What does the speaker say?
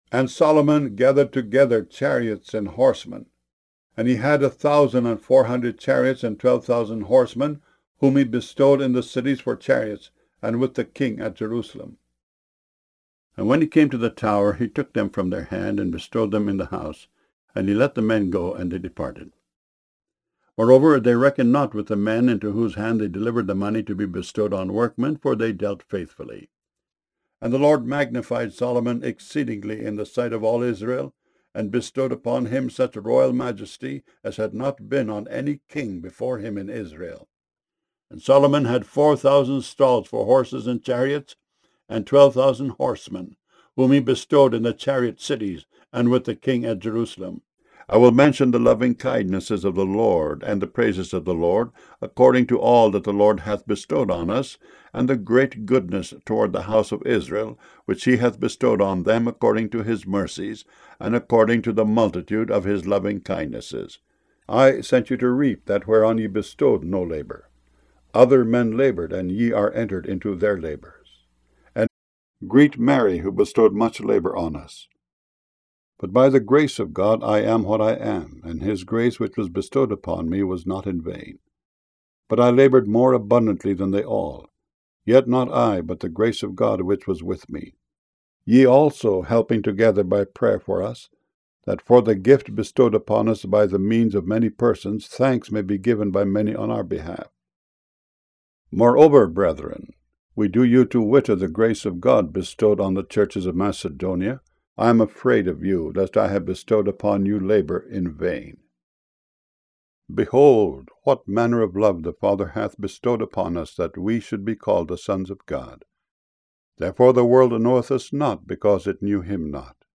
And Solomon gathered together chariots and horsemen. And he had 1,400 chariots and 12,000 horsemen, whom he bestowed in the cities for chariots, and with the king at Jerusalem. And when he came to the tower, he took them from their hand, and bestowed them in the house. And he let the men go, and they departed. Moreover, they reckoned not with the men into whose hand they delivered the money to be bestowed on workmen, for they dealt faithfully. And the Lord magnified Solomon exceedingly in the sight of all Israel, and bestowed upon him such royal majesty as had not been on any king before him in Israel. And Solomon had 4,000 stalls for horses and chariots, and 12,000 horsemen, whom he bestowed in the chariot cities, and with the king at Jerusalem. I will mention the loving kindnesses of the Lord, and the praises of the Lord, according to all that the Lord hath bestowed on us, and the great goodness toward the house of Israel, which he hath bestowed on them according to his mercies, and according to the multitude of his loving kindnesses. I sent you to reap that whereon ye bestowed no labor. Other men labored, and ye are entered into their labors. And greet Mary, who bestowed much labor on us. But by the grace of God I am what I am, and his grace which was bestowed upon me was not in vain. But I labored more abundantly than they all, yet not I, but the grace of God which was with me. Ye also helping together by prayer for us, that for the gift bestowed upon us by the means of many persons, thanks may be given by many on our behalf. Moreover, brethren, we do you to wit of the grace of God bestowed on the churches of Macedonia. I am afraid of you, lest I have bestowed upon you labor in vain. Behold, what manner of love the Father hath bestowed upon us, that we should be called the sons of God. Therefore the world knoweth us not, because it knew him not.